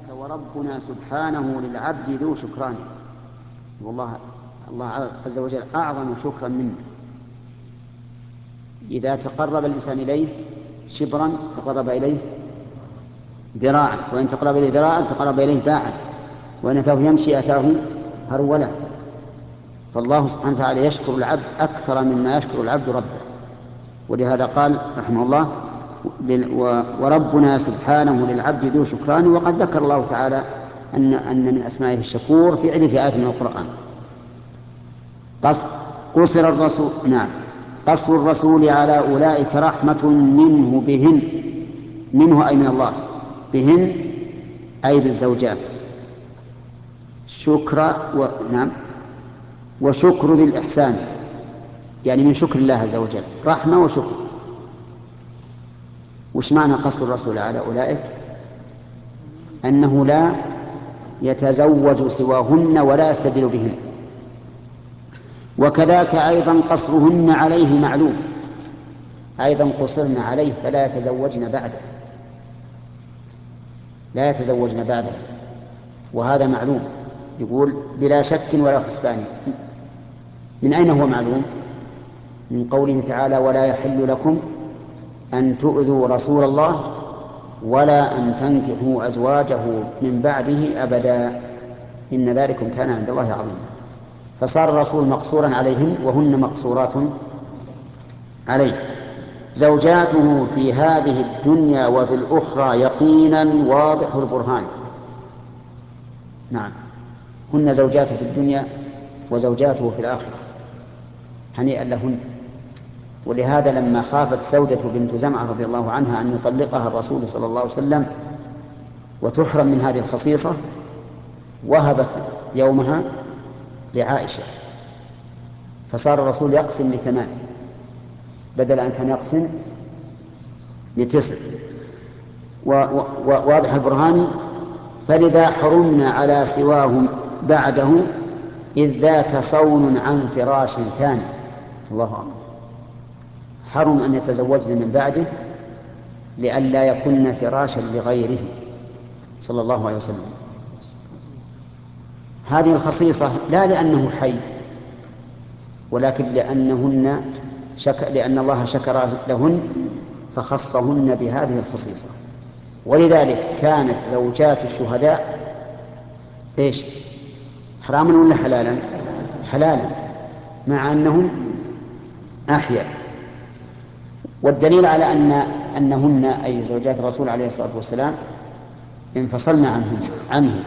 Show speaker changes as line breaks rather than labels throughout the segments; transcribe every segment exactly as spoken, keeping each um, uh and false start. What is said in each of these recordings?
وربنا سبحانه للعبد ذو شكران. والله الله عز وجل أعظم شكرا منه. إذا تقرب الإنسان إليه شبرا تقرب إليه ذراعا، وإن تقرب إليه ذراعا تقرب إليه باعا، وإن أتاه يمشي أتاه هرولا. فالله سبحانه وتعالى يشكر العبد أكثر مما يشكر العبد ربه. ولهذا قال رحمه الله: وربنا سبحانه للعبد ذو شكران. وقد ذكر الله تعالى أن أن من أسمائه الشكور في عدة آيات من القرآن. قصر الرسول نعم قصر الرسول على أولئك رحمة منه بهن، منه أي من الله، بهن أي بالزوجات، شكر و... نعم وشكر ذي الإحسان، يعني من شكر الله عز وجل، رحمة وشكر. وش معنى قصر الرسول على أولئك؟ أنه لا يتزوج سواهن ولا يستبدل بهن. وكذاك أيضا قصرهن عليه معلوم، أيضا قصرن عليه فلا يتزوجن بعده، لا يتزوجن بعده، وهذا معلوم. يقول بلا شك ولا حسبان. من أين هو معلوم؟ من قوله تعالى: ولا يحل لكم أن تؤذوا رسول الله ولا أن تنكحوا أزواجه من بعده أبدا إن ذلكم كان عند الله عظيما. فصار الرسول مقصورا عليهن وهن مقصورات عليه. زوجاته في هذه الدنيا وفي الأخرى يقينا واضح البرهان. نعم، هن زوجاته في الدنيا وزوجاته في الآخرة، هنيئا لهن. ولهذا لما خافت سودة بنت زمعة رضي الله عنها أن يطلقها الرسول صلى الله عليه وسلم وتحرم من هذه الخصيصة، وهبت يومها لعائشة، فصار الرسول يقسم لثمان بدل أن كان يقسم لتسع. وواضح البرهان. فلذا حرمنا على سواهم بعده إذ ذاك صون عن فراش ثاني. الله أكبر. حرم أن يتزوجن من بعده لئلا يكن فراشا لغيره صلى الله عليه وسلم. هذه الخصيصة لا لأنه حي، ولكن لأنهن شك... لأن الله شكر لهن فخصهن بهذه الخصيصة. ولذلك كانت زوجات الشهداء ايش؟ حراما ولا حلالا؟ حلالا، مع أنهم أحياء. والدليل على أن أنهن أي زوجات الرسول عليه الصلاة والسلام انفصلنا عنهم عنه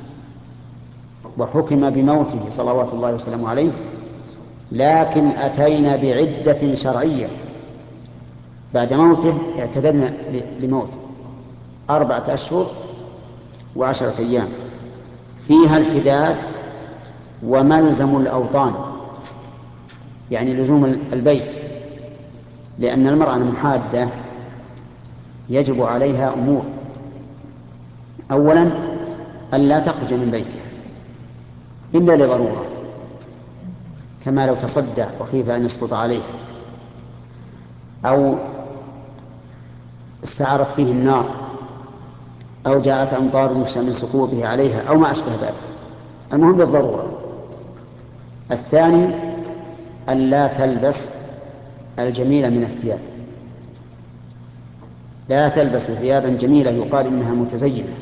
وحكم بموته صلوات الله وسلامه عليه، لكن أتينا بعدة شرعية بعد موته، اعتددنا لموته أربعة أشهر وعشرة أيام فيها الحداد وملزم الأوطان، يعني لزوم البيت، لأن المرأة المحادة يجب عليها أمور: أولا أن لا تخرج من بيتها إلا لضرورة، كما لو تصدع وخيف أن يسقط عليه، أو استعارت فيه النار، أو جاءت أمطار يخشى من سقوطه عليها، أو ما أشبه ذلك. المهم بالضرورة. الثاني أن لا تلبس الجميلة من الثياب، لا تلبس ثيابا جميلة يقال إنها متزينة.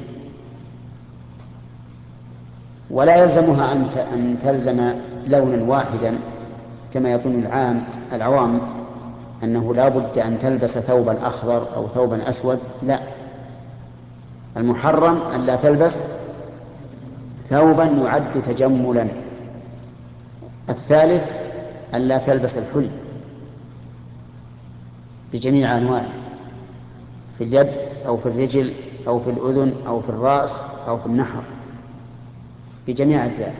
ولا يلزمها أن تلزم لونا واحدا كما يظن العام العوام أنه لا بد أن تلبس ثوبا أخضر أو ثوبا أسود، لا، المحرم أن لا تلبس ثوبا يعد تجملا. الثالث أن لا تلبس الحلي بجميع أنواعه، في اليد أو في الرجل أو في الأذن أو في الرأس أو في النحر، بجميع أجزائه.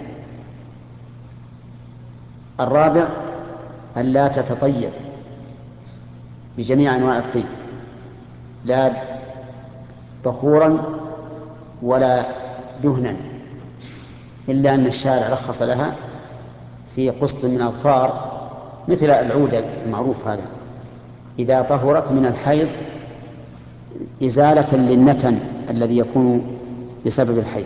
الرابع أن لا تتطيب بجميع أنواع الطيب، لا بخورا ولا دهنا، إلا أن الشارع رخص لها في قسط من أظفار مثل العود المعروف هذا إذا طهرت من الحيض إزالة للنتن الذي يكون بسبب الحيض،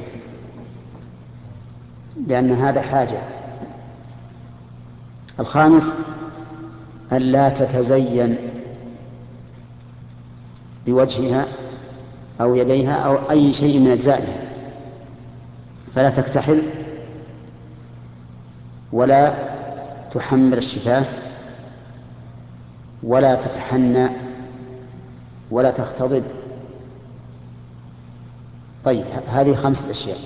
لأن هذا حاجة. الخامس ألا تتزين بوجهها أو يديها أو أي شيء من أجزائها، فلا تكتحل ولا تحمر الشفاه ولا تتحنى ولا تختضب. طيب، هذه خمسة أشياء.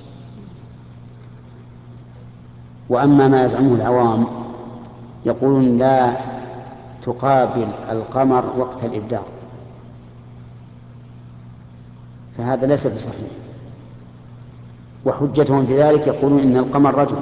وأما ما يزعمه العوام يقولون لا تقابل القمر وقت الإبدار، فهذا ليس بصحيح. وحجتهم في ذلك يقولون إن القمر رجل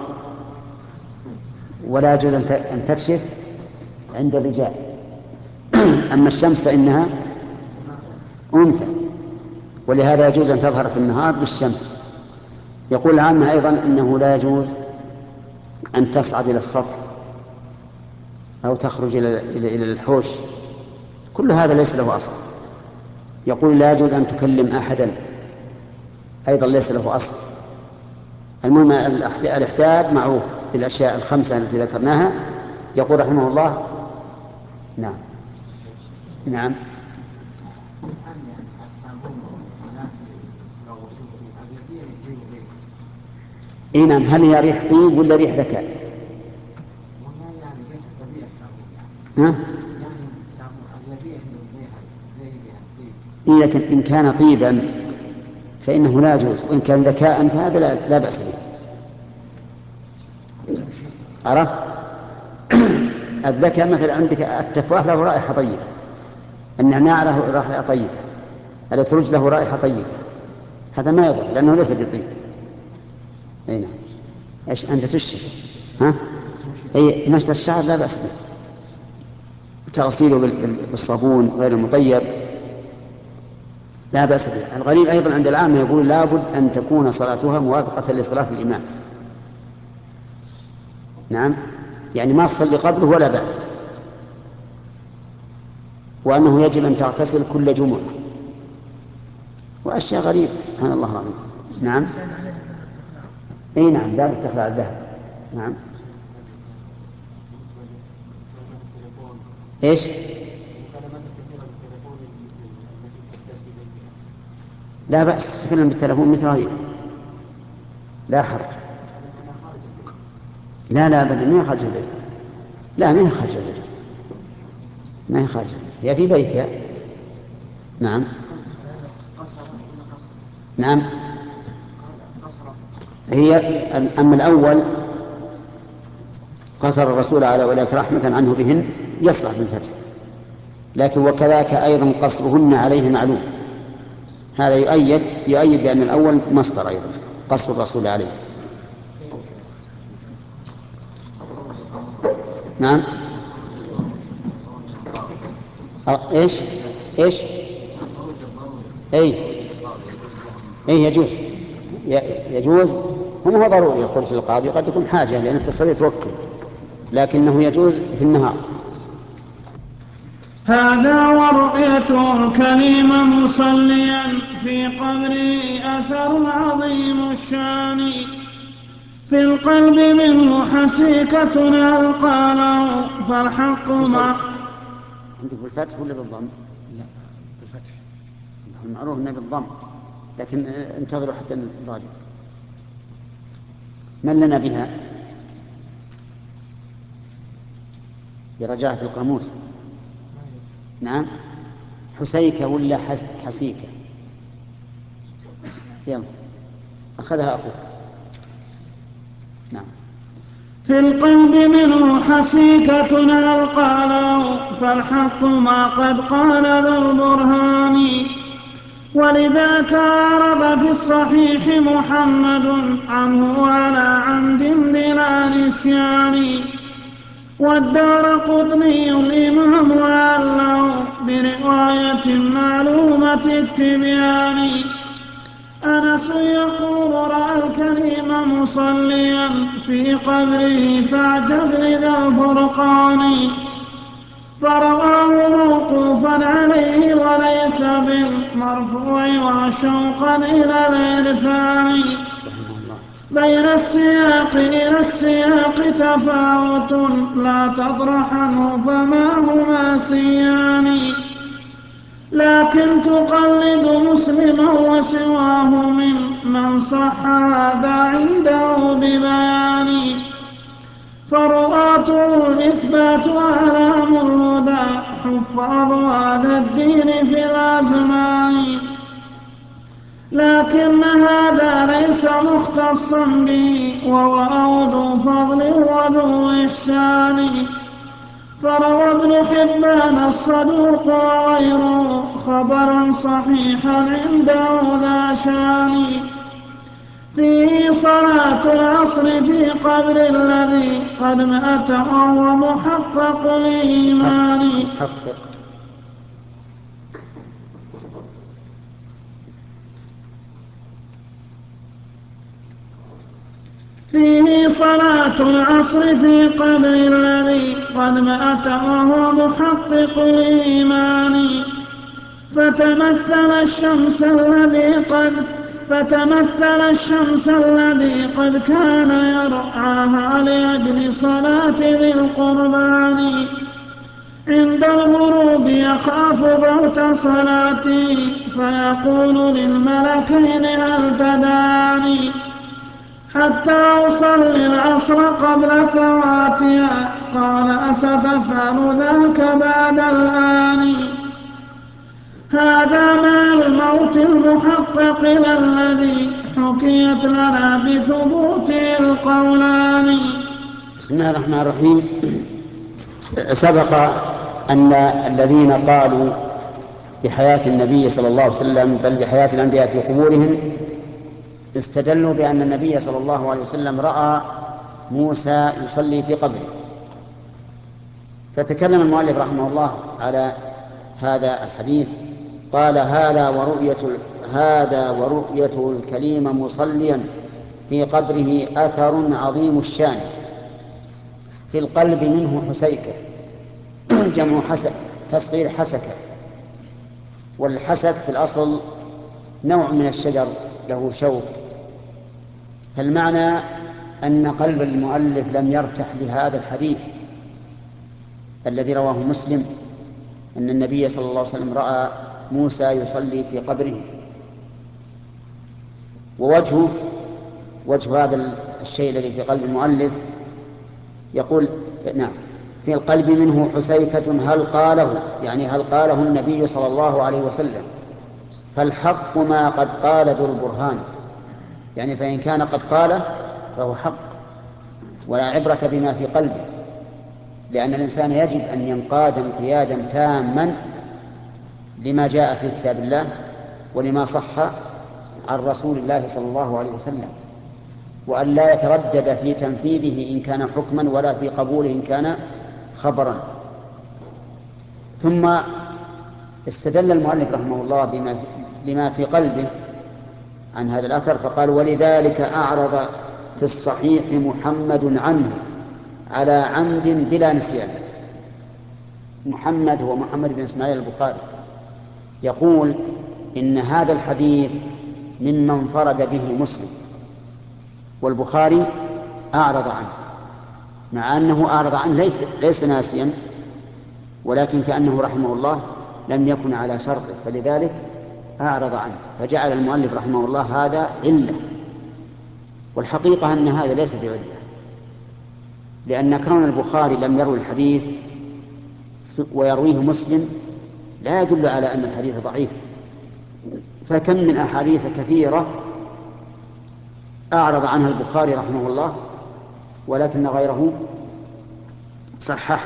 ولا يجوز أن تكشف عند الرجال، أما الشمس فإنها أنثى ولهذا يجوز أن تظهر في النهار بالشمس. يقول العامة أيضا إنه لا يجوز أن تصعد إلى السطح أو تخرج إلى الحوش، كل هذا ليس له أصل. يقول لا يجوز أن تكلم أحدا، أيضا ليس له أصل. المهم الاحتياط معروف بالأشياء الخمسة التي ذكرناها. يقول رحمه الله: نعم نعم إيه نعم. هل هي ريح طيب ولا ريح ذكاء؟ ها؟ إيه، لكن إن كان طيبا فإنه لا يجوز، وإن كان ذكاء فهذا لا, لا بأس به. عرفت؟ الذكاء مثلا عندك التفاح له رائحة طيبة، النعناع له رائحة طيبة، الأترج له رائحة طيبة، هذا ما يضر لأنه ليس بطيب. أي نعم. إيش أنت تشرب؟ ها؟ أي نشط الشعر لا بأس به، تغسيله بالصابون غير المطيب لا بأس به. الغريب أيضا عند العامة يقول لابد أن تكون صلاتها موافقة لصلاة الإمام. نعم، يعني ما تصلي قبله ولا بعد، وأنه يجب أن تغتسل كل جمعة، وأشياء غريبة سبحان الله العظيم. نعم. أي نعم، باب التخلع الذهب. نعم. إيش؟ لا بأس تتكلم بالتلفون مثل غيره، لا حرج. لا لا أبدا، ما هي خارج البيت. لا، ما هي خارج البيت، ما هي خارج البيت، هي في بيتها. نعم نعم. هي أما الأول قصر الرسول على أولئك رحمة عنه بهن يصلح بالفتح، لكن وكذلك أيضا قصرهن عليه معلوم، هذا يؤيد يؤيد بأن الأول مصدر أيضا قصر الرسول عليه. نعم. إيش إيش أي أي يجوز يجوز. هم هو ضروري الخروج للقاضي، قد يكون حاجة لأن التصريح توكل، لكنه يجوز في النهار.
هذا ورؤيته الكريم مصليا في قبره أثر عظيم الشان، في القلب منه حسيكة ألقى له فالحق مع.
عندك بالفتح ولا بالضم؟
لا، بالفتح.
المعروف انه بالضم، لكن انتظروا حتى نراجع. من لنا بها برجاء في القاموس؟ نعم، حسيكة ولا حس... حسيكة؟ يلا أخذها أخوك. نعم.
في القلب منه حسيكة ألقى له فالحق ما قد قال ذو البرهان، ولذاك عرض في الصحيح محمد عنه على عمد بلا نسيان، والدارقطني الإمام علّه برواية معلومة التبيان. أنس يقول رأى الكريم مصليا في قبره فاعجب لذا الفرقان، فرواه موقوفا عليه وليس بالمرفوع وشوقا إلى الإرفاع. بين السياق إلى السياق تفاوت لا تطرح عنه فما هما سيان، لكن تقلد مسلما وسواه ممن صح هذا عنده ببيان. فرواته الإثبات أعلام الهدى حفاظ هذا الدين في الأزمان، لكن هذا ليس مختصا به وهو ذو فضل وذو إحسان. فروى ابن حبان الصدوق وغيره خبرا صحيحا عنده ذا شان، فيه صلاة العصر في قبر الذي قد مات وهو محقق الإيمان. فيه صلاة العصر في قبر الذي قد مات وهو محقق الإيمان. فتمثل الشمس الذي قد فتمثل الشمس الذي قد كان يرعاها لأجل صلاة ذي القربان، عند الغروب يخاف فوت صلاته فيقول للملكين هل تداني حتى أصلي العصر قبل فواتها، قال أستفعل ذاك بعد الآن. هذا مع الموت المحقق الذي حكيت لنا بثبوته القولان.
بسم الله الرحمن الرحيم. سبق أن الذين قالوا بحياة النبي صلى الله عليه وسلم بل بحياة الأنبياء في قبورهم استدلوا بأن النبي صلى الله عليه وسلم رأى موسى يصلي في قبره. فتكلم المؤلف رحمه الله على هذا الحديث، قال هذا ورؤية هذا ورؤيته الكليم مصليا في قبره أثر عظيم الشان. في القلب منه حسيكة، جمع حسك، تصغير حسكة، والحسك في الأصل نوع من الشجر له شوك. فالمعنى أن قلب المؤلف لم يرتح لهذا الحديث الذي رواه مسلم أن النبي صلى الله عليه وسلم رأى موسى يصلي في قبره. ووجهه وجه هذا الشيء الذي في قلب المؤلف يقول نعم في القلب منه حسيكة هل قاله، يعني هل قاله النبي صلى الله عليه وسلم، فالحق ما قد قال ذو البرهان، يعني فإن كان قد قاله فهو حق ولا عبرة بما في قلبه، لأن الإنسان يجب أن ينقاد انقيادا تاما لما جاء في كتاب الله ولما صح عن رسول الله صلى الله عليه وسلم، وأن لا يتردد في تنفيذه إن كان حكما ولا في قبوله إن كان خبرا. ثم استدل المؤلف رحمه الله بما لما في قلبه عن هذا الأثر فقال ولذلك أعرض في الصحيح محمد عنه على عمد بلا نسيان. محمد هو محمد بن إسماعيل البخاري، يقول إن هذا الحديث ممن انفرد به مسلم، والبخاري أعرض عنه، مع أنه أعرض عنه ليس, ليس ناسيا، ولكن كأنه رحمه الله لم يكن على شرطه فلذلك أعرض عنه، فجعل المؤلف رحمه الله هذا علة. والحقيقة أن هذا ليس بعلة، لأن كون البخاري لم يروي الحديث ويرويه مسلم لا يدل على أن الحديث ضعيف، فكم من أحاديث كثيرة أعرض عنها البخاري رحمه الله ولكن غيره صححه.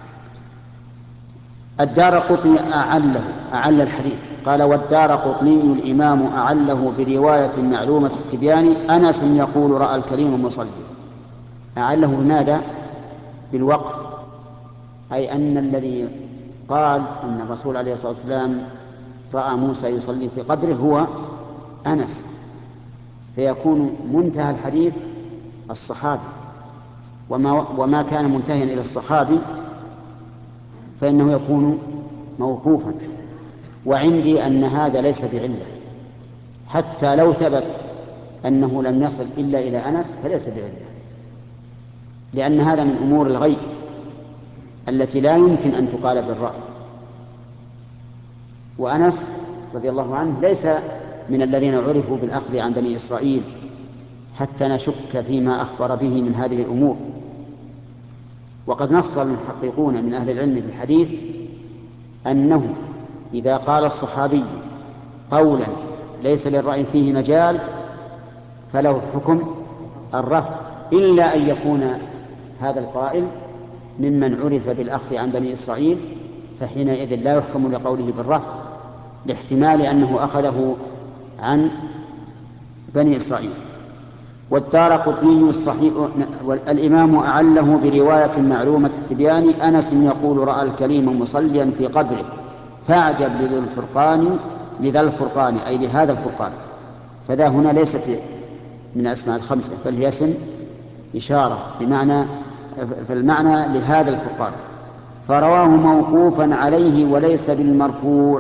الدارقطني أعله أعل الحديث، قال والدارقطني الإمام أعله برواية معلومة التبيان أنس يقول رأى الكريم مصلي. أعله بماذا؟ بالوقف، أي أن الذي قال أن الرسول عليه الصلاة والسلام رأى موسى يصلي في قبره هو أنس، فيكون منتهى الحديث الصحابي، وما, وما كان منتهيا إلى الصحابي فإنه يكون موقوفا. وعندي أن هذا ليس بعلة، حتى لو ثبت أنه لم يصل إلا إلى أنس فليس بعلة، لأن هذا من أمور الغيب التي لا يمكن أن تقال بالرأي. وأنس رضي الله عنه ليس من الذين عرفوا بالأخذ عن بني إسرائيل حتى نشك فيما أخبر به من هذه الأمور. وقد نص المحققون من أهل العلم بالحديث أنه إذا قال الصحابي قولا ليس للرأي فيه مجال فله حكم الرفع، إلا أن يكون هذا القائل ممن عرف بالأخذ عن بني إسرائيل، فحينئذ لا يحكم لقوله بالرفع لاحتمال أنه أخذه عن بني إسرائيل. والدارقطني الصحيح والإمام أعله برواية معلومة التبيان: أنس يقول رأى الكليم مصليا في قبره فأعجب لذا الفرقان لذا الفرقان أي لهذا الفرقان. فذا هنا ليست من أسماء الخمسة بل هي اسم إشارة بمعنى فالمعنى لهذا الفرقان. فرواه موقوفا عليه وليس بالمرفوع.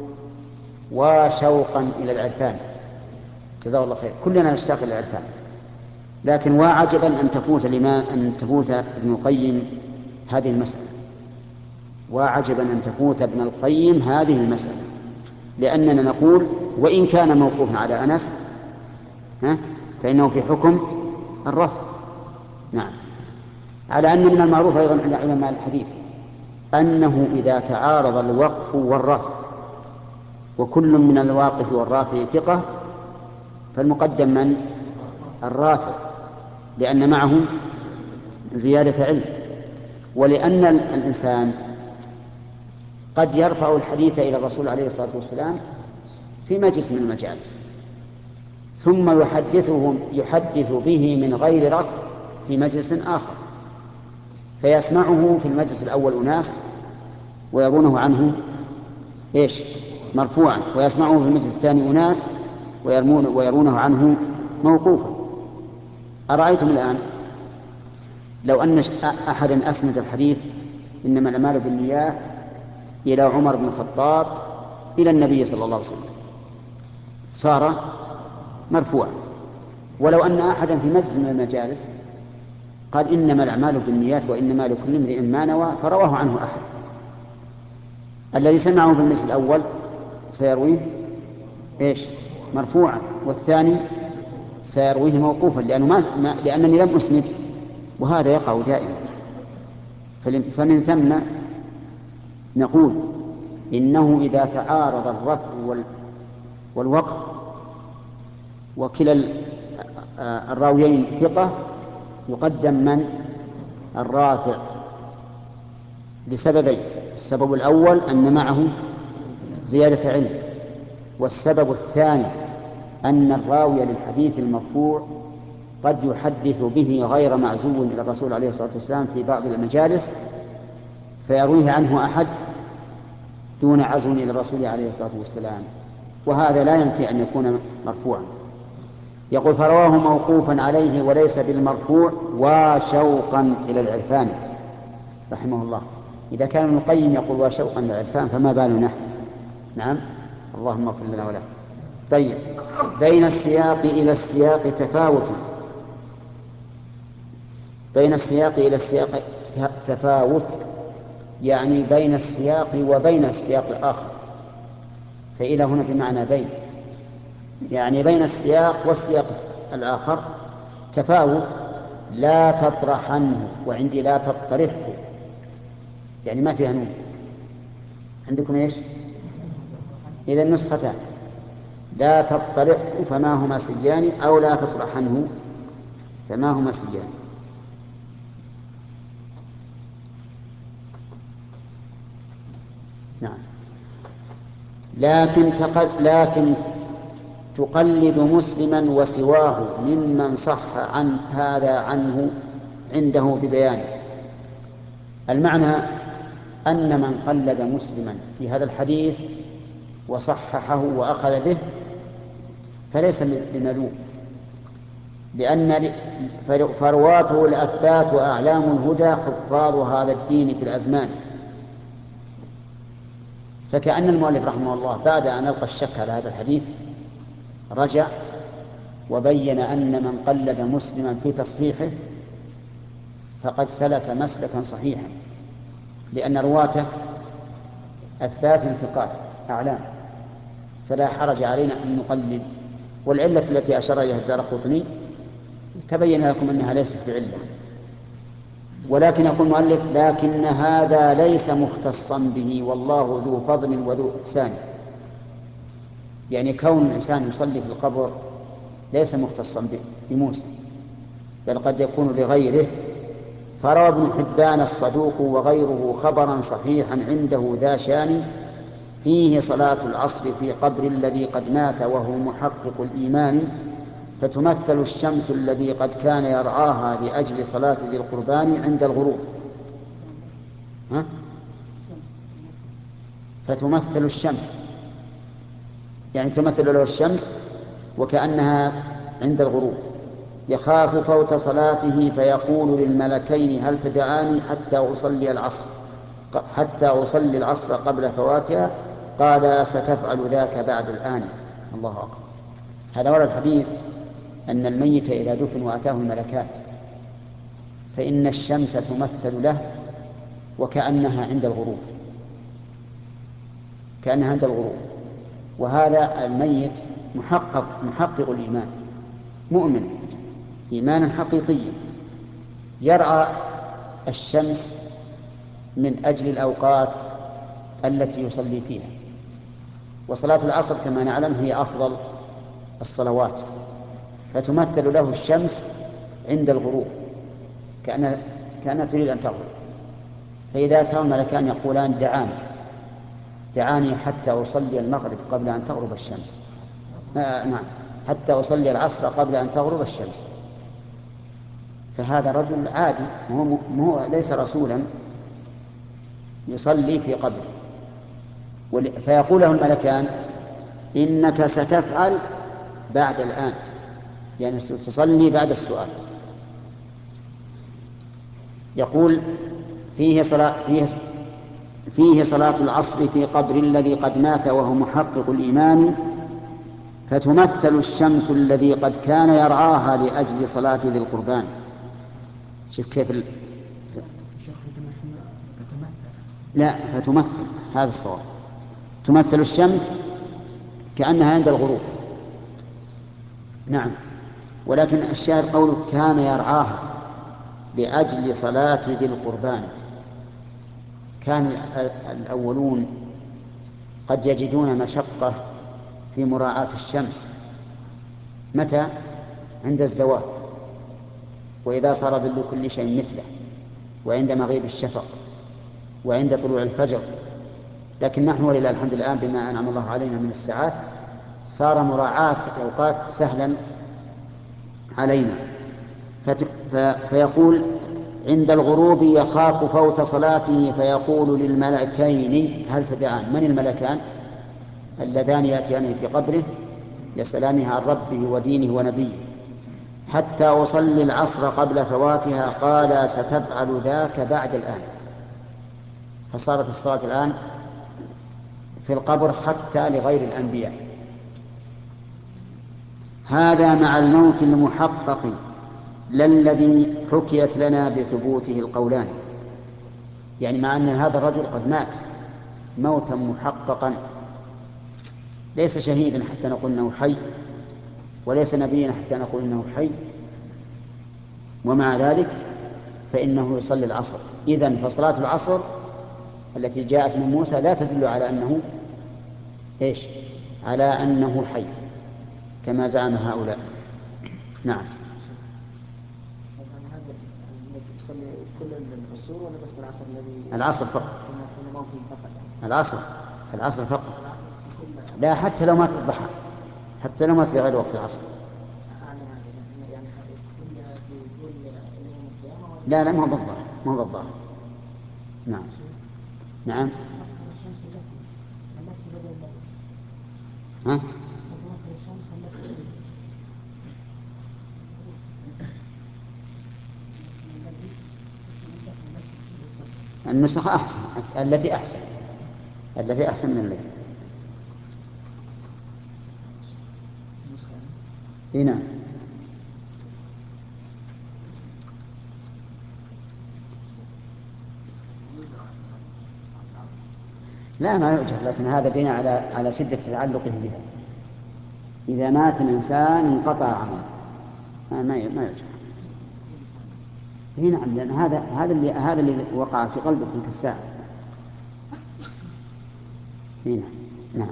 وشوقا إلى العرفان، جزاه الله خير، كلنا نشتاق إلى العرفان، لكن وعجبا أن تفوت الإمام أن تفوت ابن القيم هذه المسألة، وعجبا أن تفوت ابن القيم هذه المسألة، لأننا نقول وإن كان موقوفا على أنس ها فإنه في حكم الرفع. نعم. على أن من المعروف أيضا عند علماء الحديث أنه إذا تعارض الوقف والرفع وكل من الواقف والرافع ثقة فالمقدم من؟ الرافع، لأن معه زيادة علم، ولأن الإنسان قد يرفع الحديث إلى الرسول عليه الصلاة والسلام في مجلس من المجالس ثم يحدثه يحدث به من غير رفع في مجلس آخر، فيسمعه في المجلس الأول أناس ويرونه عنه إيش؟ مرفوعا، ويسمعه في المجلس الثاني أناس ويرونه عنه موقوفا. أرأيتم الآن لو أن أحدا أسند الحديث إنما الأعمال بالنيات إلى عمر بن الخطاب إلى النبي صلى الله عليه وسلم صار مرفوعا، ولو أن أحدا في مجلس من المجالس قال إنما الأعمال بالنيات وإنما لكل امرئ ما نوى فرواه عنه أحد، الذي سمعه في المجلس الأول سيرويه إيش؟ مرفوعا، والثاني سيرويه موقوفا لأنه ما لأنني لم أسند، وهذا يقع دائما. فمن ثم نقول إنه إذا تعارض الرفع والوقف وكلا الراويين ثقة يقدم من؟ الرافع، لسببين: السبب الأول أن معه زيادة علم، والسبب الثاني أن الراوي للحديث المرفوع قد يحدث به غير معزو إلى الرسول عليه الصلاة والسلام في بعض المجالس فيرويه عنه أحد دون عزو إلى الرسول عليه الصلاة والسلام، وهذا لا ينفي أن يكون مرفوعا. يقول: فرواه موقوفا عليه وليس بالمرفوع وشوقا إلى العرفان رحمه الله. إذا كان ابن القيم يقول وشوقا إلى العرفان فما بالنا نحن؟ نعم، اللهم اغفر لنا وله. طيب، بين السياق إلى السياق تفاوت بين السياق إلى السياق تفاوت يعني بين السياق وبين السياق الآخر، فإلى هنا بمعنى بين، يعني بين السياق والسياق الآخر تفاوت لا تطرحنه، وعندي لا تطرحه يعني ما فيها نون. عندكم إيش؟ إذا النسختان لا تطرحه فما هما سيان، أو لا تطرحنه فما هما سيان. نعم. لكن تقل لكن تقلد مسلما وسواه ممن صح عن هذا عنه عنده ببيان. المعنى أن من قلد مسلما في هذا الحديث وصححه وأخذ به فليس بملوم، لأن فرواته الأثبات وأعلام الهدى حفاظ هذا الدين في الأزمان، فكأن المؤلف رحمه الله بعد أن ألقى الشك على هذا الحديث رجع وبين أن من قلد مسلما في تصحيحه فقد سلك مسلكا صحيحا، لأن رواته أثبات ثقات أعلام، فلا حرج علينا أن نقلد. والعلة التي أشار إليها الدارقطني تبين لكم أنها ليست بعلة، ولكن يقول المؤلف لكن هذا ليس مختصا به والله ذو فضل وذو إحسان. يعني كون الإنسان يصلي في القبر ليس مختصا بموسى، بل قد يكون لغيره. فروى ابن حبان الصدوق وغيره خبرا صحيحا عنده ذا شان فيه صلاة العصر في قبر الذي قد مات وهو محقق الإيمان، فتمثل الشمس الذي قد كان يرعاها لأجل صلاة ذي القربان عند الغروب. ها؟ فتمثل الشمس يعني تمثل له الشمس وكأنها عند الغروب، يخاف فوت صلاته فيقول للملكين هل تدعاني حتى أصلي العصر حتى أصلي العصر قبل فواتها، قال ستفعل ذاك بعد الآن. الله أكبر. هذا ورد حديث أن الميت إذا دفن وأتاه الملكان فإن الشمس تمثل له وكأنها عند الغروب كأنها عند الغروب وهذا الميت محقق محقق الإيمان، مؤمن إيمانا حقيقيا، يرعى الشمس من أجل الأوقات التي يصلي فيها. وصلاة العصر كما نعلم هي أفضل الصلوات، فتمثل له الشمس عند الغروب كأنها كأنها تريد أن تغرب. فإذا أتاه الملكان يقولان دعاني دعاني حتى أصلي المغرب قبل أن تغرب الشمس آه نعم حتى أصلي العصر قبل أن تغرب الشمس، فهذا رجل عادي هو, هو ليس رسولا يصلي في قبره. فيقول له الملكان إنك ستفعل بعد الآن، يعني تصلي بعد السؤال. يقول فيه صلاة, فيه, فيه صلاة العصر في قبر الذي قد مات وهو محقق الإيمان، فتمثل الشمس الذي قد كان يرعاها لأجل صلاة ذي القربان. شوف كيف ال... لا فتمثل، هذا الصواب، تمثل الشمس كأنها عند الغروب. نعم، ولكن الشاهد قوله كان يرعاها لأجل صلاة ذي القربان. كان الأولون قد يجدون مشقة في مراعاة الشمس. متى؟ عند الزوال، وإذا صار ظل كل شيء مثله، وعند مغيب الشفق، وعند طلوع الفجر. لكن نحن ولله الحمد الآن بما أنعم الله علينا من الساعات صار مراعاة الأوقات سهلا علينا. فيقول عند الغروب يخاف فوت صلاته فيقول للملكين هل تدعان. من الملكان؟ اللذان يأتيان في قبره يسألانه عن ربه ودينه ونبيه. حتى أصلي العصر قبل فواتها قال ستفعل ذاك بعد الآن. فصارت الصلاة الآن في القبر حتى لغير الأنبياء. هذا مع الموت المحقق لا الذي حكيت لنا بثبوته القولان. يعني مع أن هذا الرجل قد مات موتا محققا، ليس شهيدا حتى نقول إنه حي، وليس نبيا حتى نقول إنه حي، ومع ذلك فإنه يصلي العصر. إذن فصلاة العصر التي جاءت من موسى لا تدل على أنه إيش؟ على أنه حي كما زعم هؤلاء. نعم. العصر فقط. العصر العصر فقط. لا، حتى لو مات الضحى، حتى لو مات في غير وقت العصر. لا لا، ما هو بالظاهر، ما هو بالظاهر. نعم نعم. ها؟ النسخة أحسن، التي أحسن التي أحسن من الليل. هنا لا ما يؤجر، لكن هذا دين على على شدة تعلقه بها. إذا مات الإنسان انقطع عمله، ما ما يؤجر. هنا نعم، لأن هذا هذا اللي هذا اللي وقع في قلبه تلك الساعة. هنا نعم.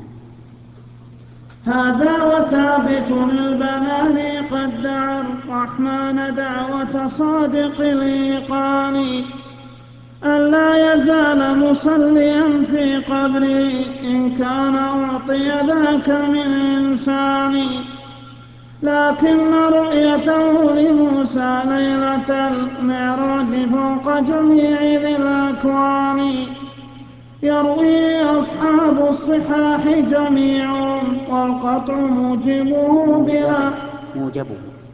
هذا وثابت البناني قد دعا الرحمن دعوة صادق الإيقان ألا يزال مصليا في قبره إن كان أعطي ذاك من إنسان. لكن رؤيته لموسى ليلة المعراج فوق جميع ذي الأكوان يروي أصحاب الصحاح جميعهم والقطع موجبه بلا
موجبه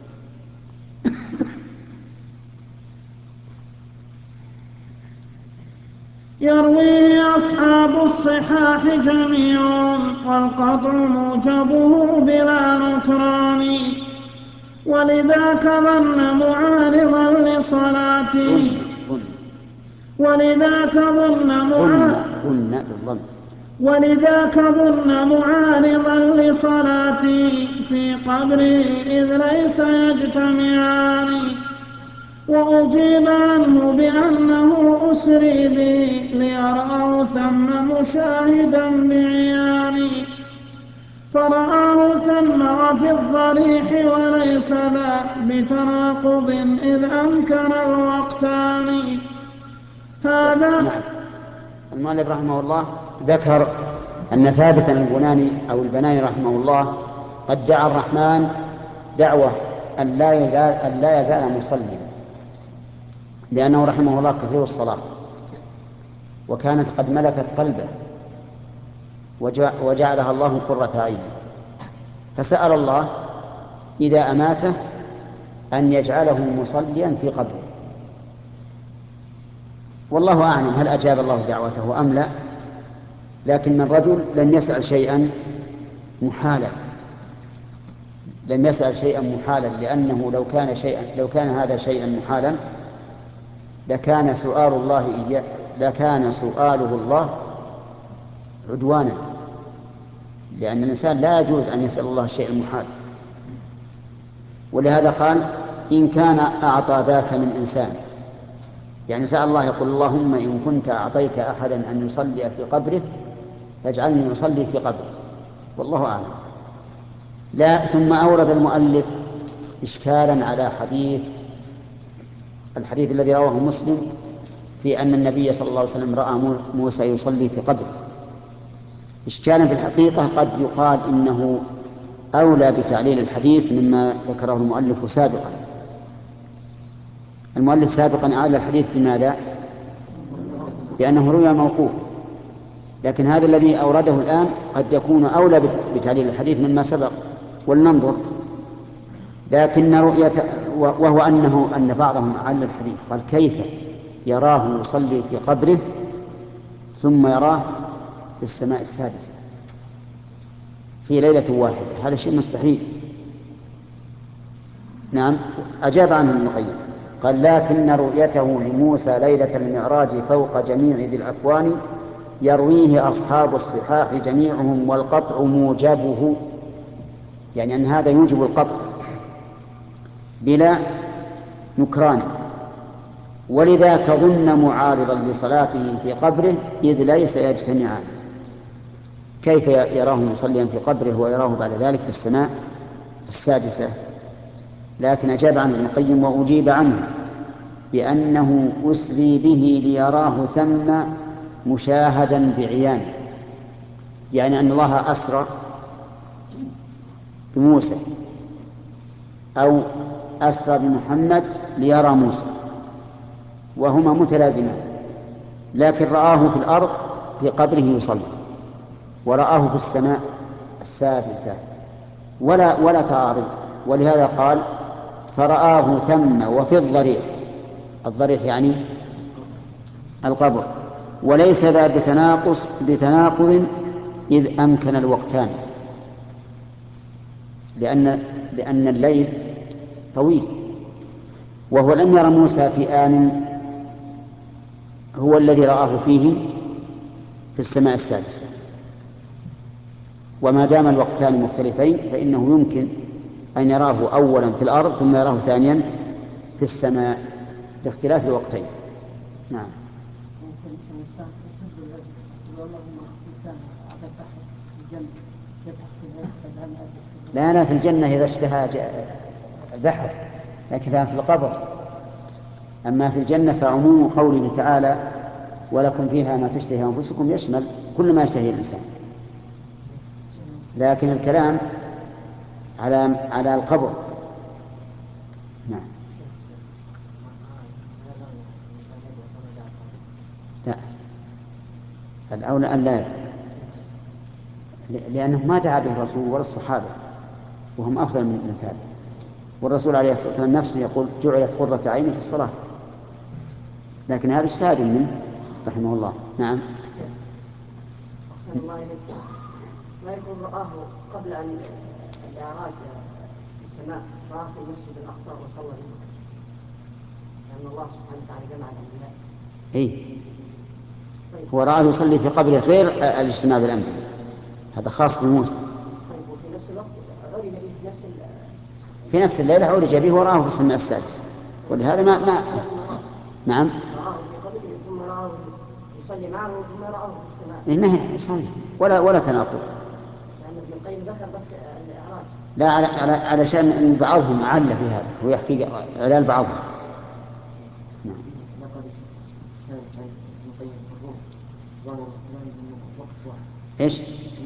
يروي أصحاب الصحاح جميعهم والقطع موجبه بلا نكران. ولذاك ظن معارضا لصلاته ولذاك ظن معارضا ولذاك ظن معارضا لصلاتي في قبره إذ ليس يجتمعان. وأجيب عنه بأنه أسري بي ليراه ثم مشاهدا بعياني فرآه ثم وفي الضريح وليس ذا بتناقض إذ أمكن الوقتان. هذا
نعم. المؤلف رحمه الله ذكر أن ثابتا البناني أو البناني رحمه الله قد دعا الرحمن دعوة أن لا يزال, أن لا يزال مصليا، لأنه رحمه الله كثير الصلاة وكانت قد ملكت قلبه وجعلها الله قرة عين، فسأل الله إذا أماته أن يجعله مصليا في قبره. والله أعلم هل أجاب الله دعوته أم لا، لكن الرجل لم يسأل شيئا محالا لم يسأل شيئا محالا لأنه لو كان شيئا لو كان هذا شيئا محالا لكان سؤال الله إياه لكان سؤاله الله عدوانا، لأن الإنسان لا يجوز أن يسأل الله الشيء المحال. ولهذا قال إن كان أعطى ذاك من إنسان، يعني سأل الله يقول اللهم إن كنت أعطيت أحدا أن يصلي في قبره فاجعلني يصلي في قبره، والله أعلم. لا. ثم أورد المؤلف إشكالا على حديث الحديث الذي رواه مسلم في أن النبي صلى الله عليه وسلم رأى موسى يصلي في قبره. إشكالا في الحقيقة قد يقال إنه أولى بتعليل الحديث مما ذكره المؤلف سابقا. المؤلف سابقا أعلى الحديث بماذا؟ بأنه روى موقوف، لكن هذا الذي أورده الآن قد يكون أولى بتعليل الحديث مما سبق، ولننظر. لكن رؤية وهو أنه أن بعضهم علل الحديث قال كيف يراه يصلي في قبره ثم يراه في السماء السادسة في ليلة واحدة؟ هذا شيء مستحيل. نعم. أجاب عنه ابن القيم قال لكن رؤيته لموسى ليلة المعراج فوق جميع ذي الأكوان يرويه أصحاب الصحاح جميعهم والقطع موجبه، يعني أن هذا يوجب القطع بلا نكران. ولذاك ظن معارضا لصلاته في قبره إذ ليس يجتمعان. كيف يراه مصليا في قبره ويراه بعد ذلك في السماء السادسة؟ لكن أجاب عنه ابن القيم وأجيب عنه بأنه أسري به ليراه ثم مشاهدا بعيان، يعني أن الله أسرى بموسى أو أسرى بمحمد ليرى موسى وهما متلازمان، لكن رآه في الأرض في قبره يصلي ورآه في السماء السادسة ولا ولا تعارض. ولهذا قال فرآه ثم وفي الضريح، الضريح يعني القبر، وليس ذا بتناقص بتناقض إذ أمكن الوقتان، لأن لأن الليل طويل، وهو لم ير موسى في آن هو الذي رآه فيه في السماء السادسة، وما دام الوقتان مختلفين فإنه يمكن أن يراه أولا في الأرض ثم يراه ثانيا في السماء لاختلاف الوقتين. نعم. لا لا، في الجنة إذا اشتهى بحث، لكن في القبر. أما في الجنة فعموم قوله تعالى ولكم فيها ما تشتهي أنفسكم يشمل كل ما يشتهي الإنسان، لكن الكلام على على القبر. نعم. لا، الأولى أن لا، لأنه ما دعا به الرسول ولا الصحابة، وهم أفضل من ذلك. والرسول عليه الصلاة والسلام نفسه يقول جعلت قرة عيني في الصلاة، لكن هذا اجتهاد منه رحمه الله. نعم.
أحسن الله إليك. ما يكون رآه قبل أن الإعراج في السماء، رآه في المسجد الأقصى وصلى به، لأن الله سبحانه وتعالى جمع الأنبياء.
إيه، هو رآه يصلي في قبره غير الاجتماع بالأمر، هذا خاص بموسى.
طيب، وفي نفس الوقت عرج به في نفس
في نفس الليلة عرج به ورآه في السماء السادسة، ولهذا ما ما نعم.
رآه في قبره ثم رآه يصلي معه ثم رآه في السماء.
إيه، ما هي صحيح ولا ولا تناقض.
لأن ابن القيم ذكر بس الإعراج.
لا، على على علشان ان بعضهم عل في هذا، هو يحكي علال بعضهم. نعم. ايش؟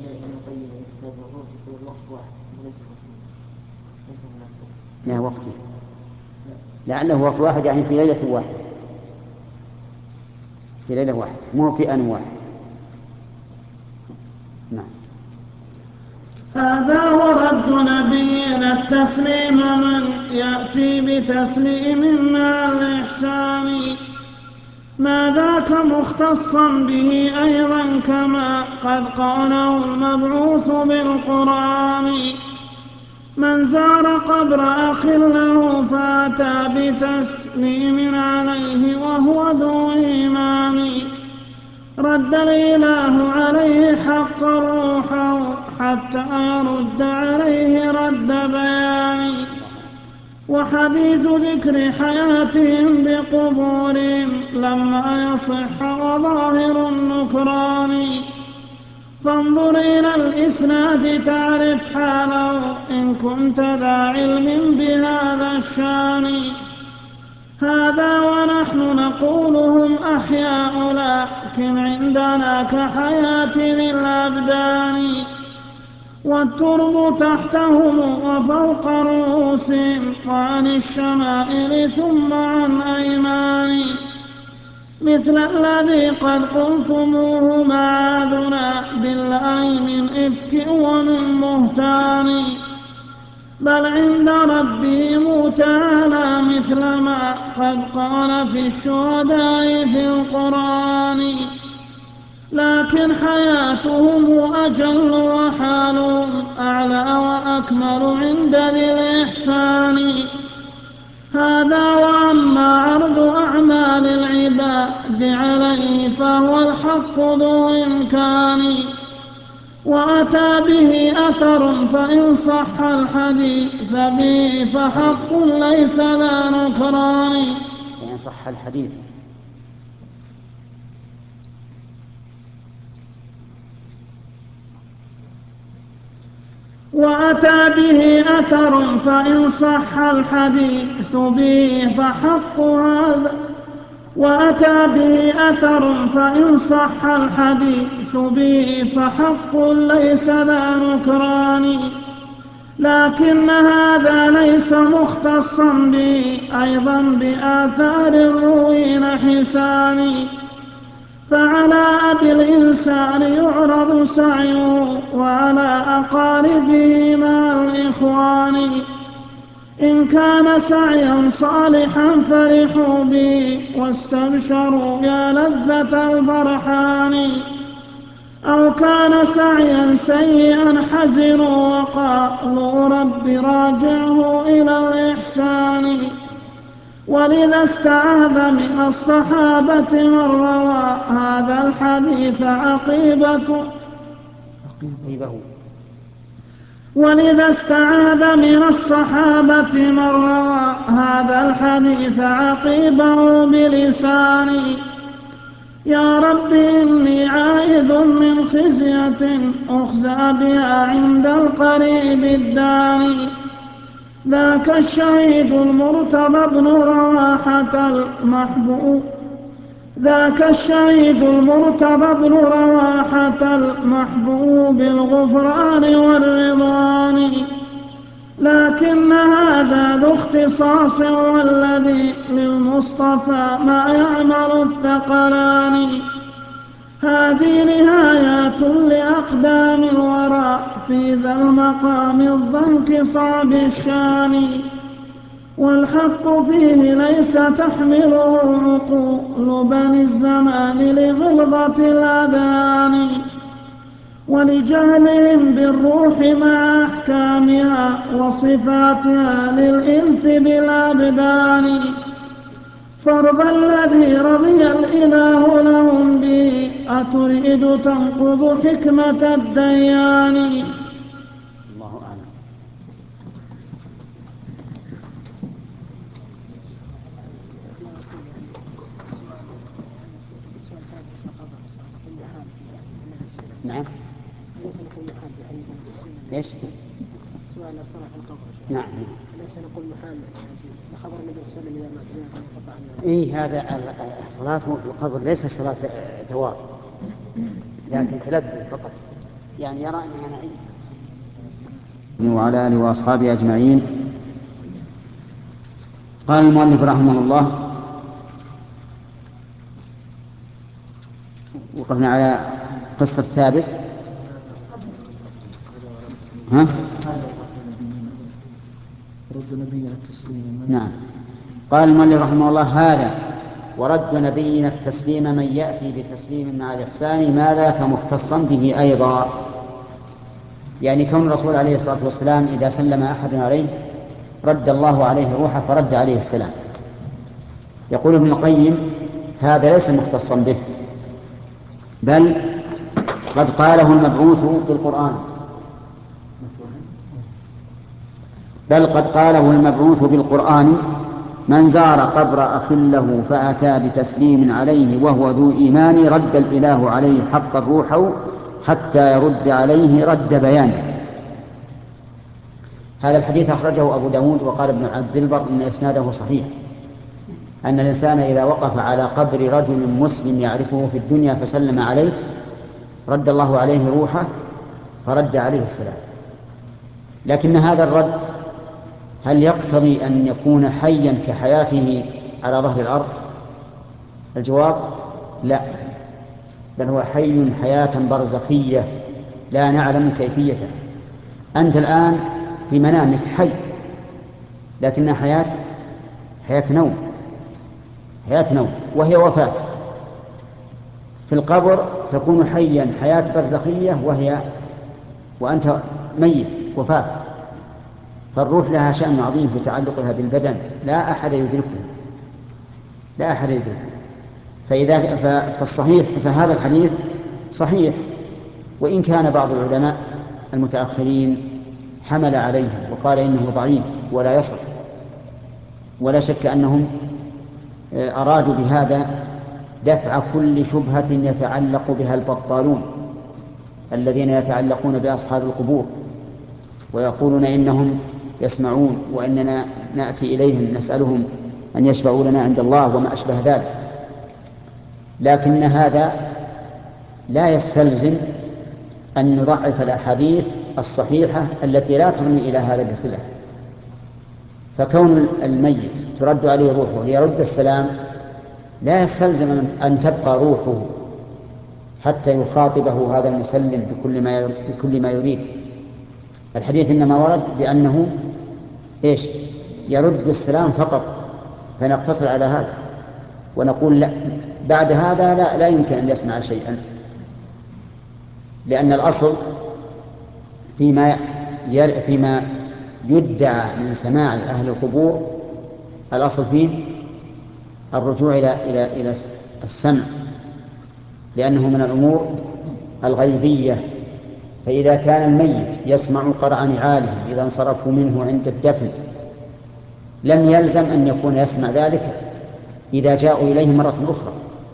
لا، وقتي لعله وقت واحد، يعني في ليلة واحدة، في ليلة واحدة مو في آن واحد. نعم.
هذا ورد نبينا التسليم من يأتي بتسليم مع الإحسان، ما ذاك مختصا به أيضا كما قد قاله المبعوث بالقرآن. من زار قبر أخ له فأتى بتسليم عليه وهو ذو إيمان، رد الإله عليه حق الروح حتى يرد عليه رد بيان. وحديث ذكر حياتهم بقبورهم لما يصح وظاهر النكران، فانظر إلى الإسناد تعرف حاله إن كنت ذا علم بهذا الشان. هذا ونحن نقولهم أحياء لكن عندنا كحياة الأبدان، والترب تحتهم وفوق رؤوسهم وعن الشمائل ثم عن أيمان، مثل الذي قد قلتموه معاذنا بالله من إفك ومن بهتان، بل عند ربهم تعالى مثل ما قد قال في الشهداء في القرآن، لكن حياتهم أجل وحالهم أعلى وأكمل عند ذي الإحسان. هذا وأما عرض أعمال العباد عليه فهو الحق ذو إمكان، وأتى به أثر فإن صح الحديث به فحق ليس ذا نكران.
فإن صح الحديث
وأتى به أثر فإن صح الحديث به فحق هذا وأتى به أثر فإن صح الحديث به فحق ليس ذا نكران، لكن هذا ليس مختصا به أيضا بآثار الروين حسان، فعلى أبي الإنسان يعرض سعيه وعلى أقاربه مع الإخوان، إن كان سعيا صالحا فرحوا به واستبشروا يا لذة الفرحان، أو كان سعيا سيئا حزنوا وقالوا رب راجعه إلى الإحسان. ولذا استعاذ من الصحابة من روى هذا الحديث عقيبة ولذا استعاذ من الصحابة من روى هذا الحديث عقيبه بلساني. يا رب إني عائذ من خزية أخزى بها عند القريب الداني. ذاك الشهيد المرتضى بن رواحة المحبوب ذاك الشهيد المرتضى بن رواحة المحبوب الغفران والرضوان. لكن هذا ذو اختصاص والذي للمصطفى ما يعمل الثقلان. هذه نهايات لأقدام الورى في ذا المقام الضنك صعب الشان. والحق فيه ليس تحمله عقول بني الزمان لغلظة الأذهان ولجهلهم بالروح مع أحكامها وصفاتها للإنف بالأبدان. فرض الذي رضي الإله لهم به أتريد تنقض حكمة الديان.
الله أعلم. نعم. ايش؟
سؤال الصلاة في القبر.
نعم.
ليس نقول محال خبر النبي صلى الله عليه وسلم.
اي هذا الصلاة في القبر ليس صلاة ثواب لكن تلذذ فقط، يعني يرى انها نعيم. وعلى اله واصحابه اجمعين. قال المؤلف رحمه الله: وقفنا على قصة ثابت. ها؟
رد نبينا التسليم.
نعم. قال المؤلف رحمه الله: هذا ورد نبينا التسليم من يأتي بتسليم مع الإحسان ما ذاك مختصا به أيضا. يعني كون الرسول عليه الصلاة والسلام إذا سلم أحد عليه رد الله عليه روحه فرد عليه السلام. يقول ابن القيم: هذا ليس مختصا به، بل قد قاله المبعوث بالقرآن بل قد قاله المبعوث بالقرآن من زار قبر أخ له فأتى بتسليم عليه وهو ذو إيمان رد الإله عليه حق الروح حتى يرد عليه رد بيانه. هذا الحديث أخرجه أبو داود وقال ابن عبد البر إن إسناده صحيح، أن الإنسان إذا وقف على قبر رجل مسلم يعرفه في الدنيا فسلم عليه رد الله عليه روحه فرد عليه السلام. لكن هذا الرد هل يقتضي أن يكون حيا كحياته على ظهر الأرض؟ الجواب: لا، بل هو حي حياة برزخية لا نعلم كيفيتها. أنت الآن في منامك حي، لكنها حياة حياة نوم حياة نوم وهي وفاة. في القبر تكون حيا حياة برزخية وهي وأنت ميت وفاة. فالروح لها شأن عظيم في تعلقها بالبدن لا أحد يدركه لا أحد يدركه فإذا فالصحيح فهذا الحديث صحيح، وإن كان بعض العلماء المتأخرين حمل عليه وقال إنه ضعيف ولا يصح. ولا شك أنهم أرادوا بهذا دفع كل شبهة يتعلق بها البطالون الذين يتعلقون بأصحاب القبور ويقولون إنهم يسمعون وإننا نأتي إليهم نسألهم أن يشفعوا لنا عند الله وما أشبه ذلك. لكن هذا لا يستلزم أن نضعف الأحاديث الصحيحة التي لا ترمي إلى هذا الصلة. فكون الميت ترد عليه روحه ليرد السلام لا يستلزم أن تبقى روحه حتى يخاطبه هذا المسلم بكل ما بكل ما يريد. الحديث إنما ورد بأنه إيش يرد السلام فقط، فنقتصر على هذا ونقول لا، بعد هذا لا, لا يمكن أن يسمع شيئا، لأن الأصل فيما فيما يدعى من سماع أهل القبور الأصل فيه الرجوع إلى إلى إلى السمع، لأنه من الأمور الغيبية. فإذا كان الميت يسمع قرع نعالهم إذا انصرفوا منه عند الدفن، لم يلزم أن يكون يسمع ذلك إذا جاءوا إليه مرة أخرى،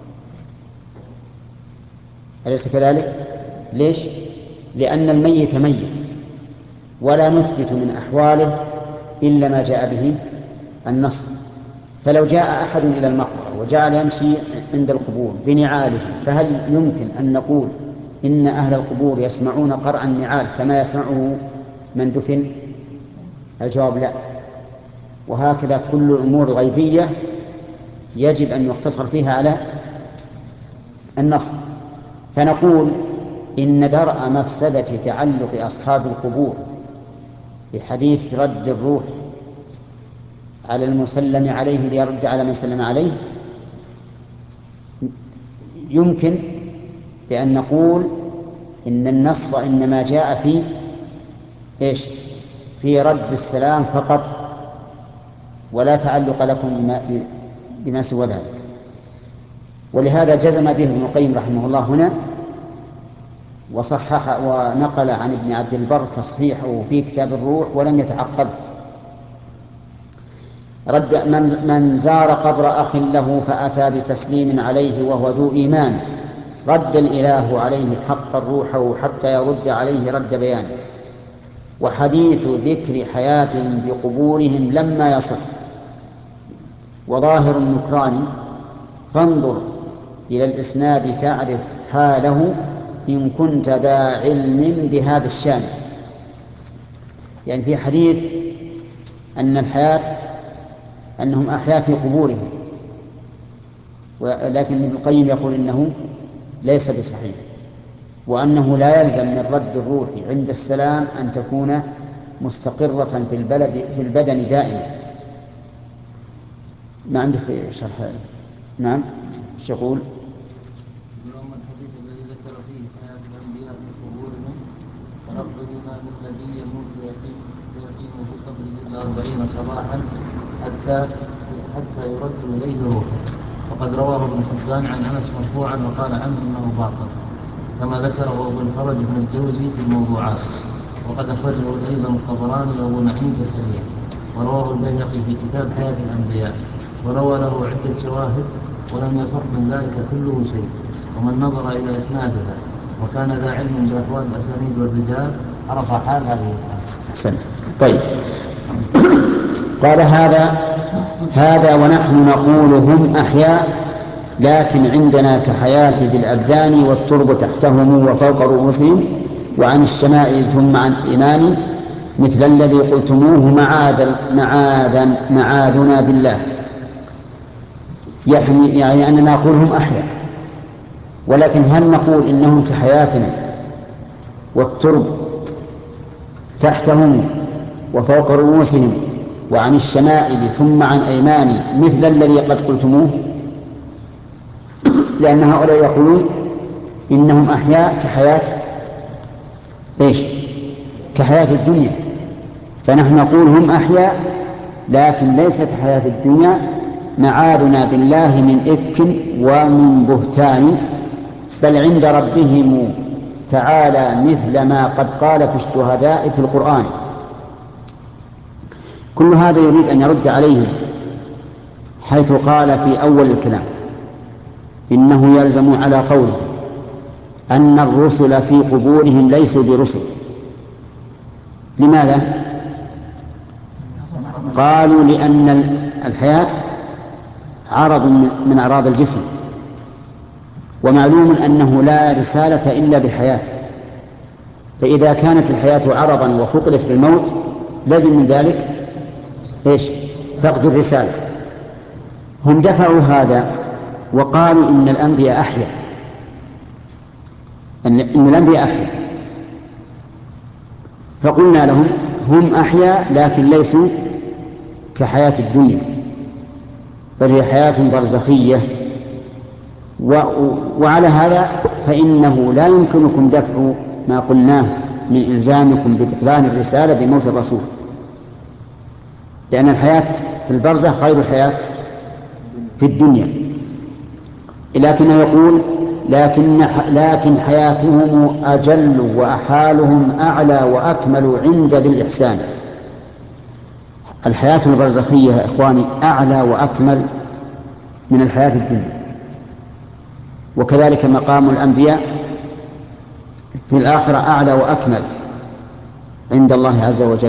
أليس كذلك؟ ليش؟ لأن الميت ميت، ولا نثبت من أحواله إلا ما جاء به النص. فلو جاء أحد إلى المقبرة وجعل يمشي عند القبور بنعاله، فهل يمكن أن نقول إن أهل القبور يسمعون قرع النعال كما يسمعه من دفن؟ الجواب لا. وهكذا كل الأمور الغيبية يجب أن يقتصر فيها على النص. فنقول إن درء مفسدة تعلق أصحاب القبور بحديث رد الروح على المسلم عليه ليرد على من سلم عليه يمكن بأن نقول إن النص إنما جاء في إيش؟ في رد السلام فقط، ولا تعلق لكم بما, بما سوى ذلك. ولهذا جزم به ابن القيم رحمه الله هنا، وصحح ونقل عن ابن عبد البر تصحيحه في كتاب الروح ولم يتعقب. رد من, من زار قبر أخ له فأتى بتسليم عليه وهو ذو إيمان، رد الإله عليه حق روحه حتى يرد عليه رد بيانه. وحديث ذكر حياتهم بقبورهم لما يصح وظاهر النكران، فانظر إلى الإسناد تعرف حاله إن كنت ذا علم بهذا الشان. يعني في حديث أن الحياة أنهم أحياء في قبورهم، ولكن ابن القيم يقول إنه ليس بصحيح، وأنه لا يلزم من رد الروح عند السلام أن تكون مستقرة في البلد في البدن دائما. ما عندك في شرح؟ نعم، ايش يقول؟
اليوم الحديث الذي ذكر فيه حياة الأنبياء في قبورهم ونقل الإمام الذي يموت ويقيم في قبره إلا أربعين صباحا حتى حتى يرد إليه روحه. وقد رواه ابن حبان عن أنس مرفوعا وقال عنه إنه باطل، كما ذكره ابن الفرج بن الجوزي في الموضوعات. وقد أخرجه أيضا الطبراني وأبو نعيم في الحلية، ورواه البيهقي في كتاب حياة الأنبياء، وروى له عدة شواهد ولم يصح من ذلك كله شيء. ومن نظر إلى إسنادها وكان ذا علم بأحوال الأسانيد والرجال عرف حال هذه الحال.
أحسن. طيب، قال هذا هذا ونحن نقول هم أحياء لكن عندنا كحياة ذي الأبدان والترب تحتهم وفوق رؤوسهم وعن الشمائل ثم عن الإيمان مثل الذي قلتموه معاذ معاذ معاذنا بالله. يعني, يعني أننا نقول هم أحياء، ولكن هل نقول إنهم كحياتنا والترب تحتهم وفوق رؤوسهم وعن الشمائل ثم عن أيمان مثل الذي قد قلتموه؟ لأن هؤلاء يقولون إنهم أحياء كحياة إيش؟ كحياة الدنيا، فنحن نقول هم أحياء لكن ليس كحياة الدنيا، معاذنا بالله من إفك ومن بهتان، بل عند ربهم تعالى مثل ما قد قال في الشهداء في القرآن. كل هذا يريد أن يرد عليهم حيث قال في أول الكلام إنه يلزم على قوله أن الرسل في قبورهم ليسوا برسل. لماذا؟ قالوا لأن الحياة عرض من أعراض الجسم، ومعلوم أنه لا رسالة إلا بحياة، فإذا كانت الحياة عرضا وفقدت بالموت لازم من ذلك إيش؟ فقد الرسالة. هم دفعوا هذا وقالوا إن الأنبياء أحياء، أن إن الأنبياء أحياء، فقلنا لهم هم أحياء لكن ليسوا كحياة الدنيا، بل هي حياة برزخية. وعلى هذا فإنه لا يمكنكم دفع ما قلناه من إلزامكم ببطلان الرسالة بموت الرسول، لأن الحياة في البرزخ غير الحياة في الدنيا. لكنه يقول لكن, لكن حياتهم أجل وأحالهم أعلى وأكمل عند ذي الإحسان. الحياة البرزخية يا إخواني أعلى وأكمل من الحياة الدنيا، وكذلك مقام الأنبياء في الآخرة أعلى وأكمل عند الله عز وجل.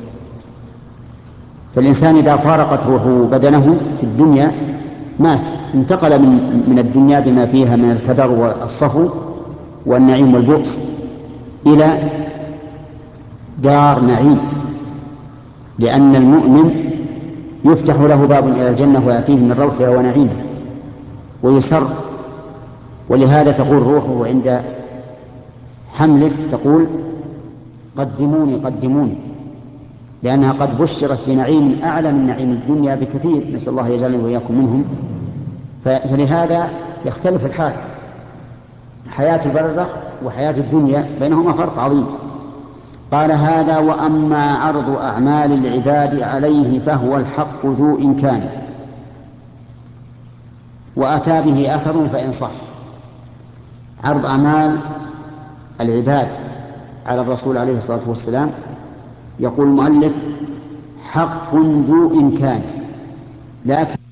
فالإنسان إذا فارقت روحه بدنه في الدنيا مات، انتقل من, من الدنيا بما فيها من الكدر والصفو والنعيم والبؤس إلى دار نعيم، لأن المؤمن يفتح له باب إلى الجنة ويأتيه من روحها ونعيمه ويسر. ولهذا تقول روحه عند حمله تقول قدموني قدموني، لأنها قد بشرت بنعيم أعلى من نعيم الدنيا بكثير، نسأل الله يجعلنا وإياكم منهم. فلهذا يختلف الحال، حياة البرزخ وحياة الدنيا بينهما فرق عظيم. قال هذا وأما عرض أعمال العباد عليه فهو الحق ذو إمكان، وأتى به أثر فإن صح. عرض أعمال العباد على الرسول عليه الصلاة والسلام، يقول المؤلف حق ذو إمكان، لكن